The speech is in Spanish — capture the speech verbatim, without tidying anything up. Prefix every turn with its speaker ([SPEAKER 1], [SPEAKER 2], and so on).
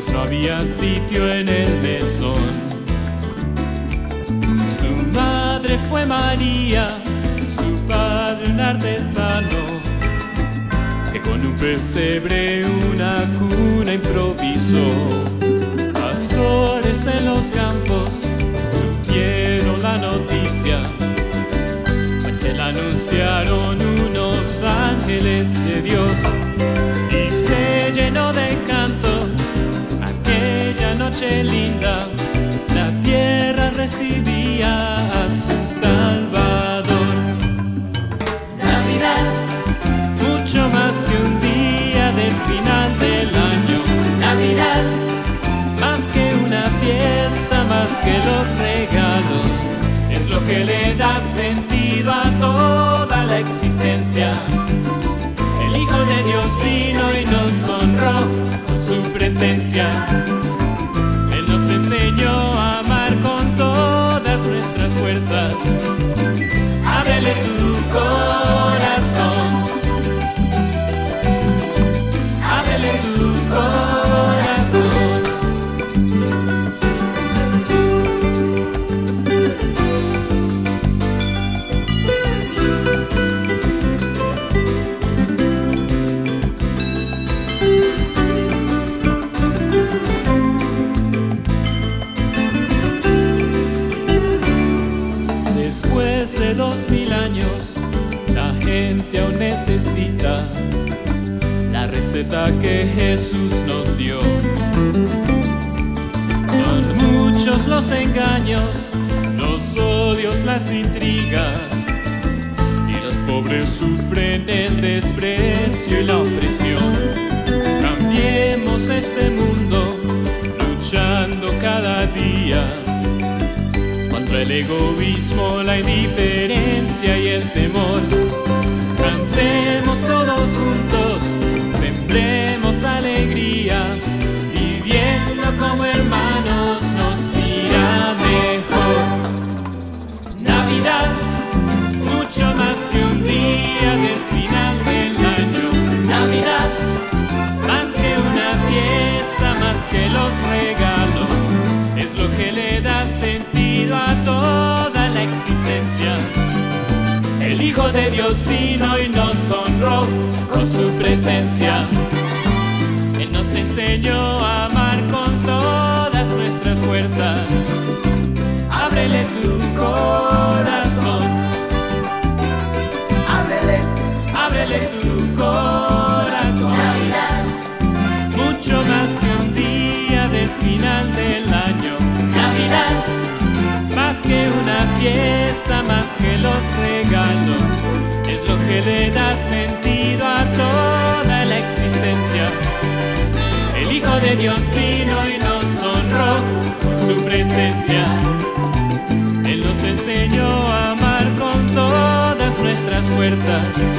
[SPEAKER 1] pues no había sitio en el mesón. Su madre fue María, su padre un artesano, que con un pesebre una cuna improvisó. Pastores en los campos supieron la noticia, pues se la anunciaron unos ángeles de Dios, y se llenó de canto aquella noche linda. La tierra recibía a su Salvador.
[SPEAKER 2] Navidad,
[SPEAKER 1] Mucho más que un día del final del año.
[SPEAKER 2] Navidad,
[SPEAKER 1] Más que una fiesta, más que los regalos, es lo que le da sentido a toda la existencia. El Hijo de Dios vino y nos honró con su presencia. Él nos enseñó a amar con todas nuestras fuerzas. Ábrele tu corazón, ábrele tu corazón. Después de dos mil años, la gente aún necesita la receta que Jesús nos dio. Son muchos los engaños, los odios, las intrigas, y los pobres sufren el desprecio y la opresión. Cambiemos este mundo luchando cada día contra el egoísmo, la indiferencia y el temor. Cantemos todos juntos, sembremos alegría, viviendo como hermanos nos irá mejor. Navidad, mucho más que un día del final del año. Navidad, más que una fiesta, más que los regalos, es lo que le da sentido a toda la existencia. El Hijo de Dios vino y nos honró con su presencia. Él nos enseñó a amar con todas nuestras fuerzas. Ábrele tu corazón,
[SPEAKER 2] ábrele,
[SPEAKER 1] ábrele tu corazón.
[SPEAKER 2] Navidad,
[SPEAKER 1] Mucho más que un día del final del año.
[SPEAKER 2] Navidad,
[SPEAKER 1] Más que una fiesta, más que los regalos, es lo que le da sentido a toda la existencia. El Hijo de Dios vino y nos honró con su presencia. Él nos enseñó a amar con todas nuestras fuerzas.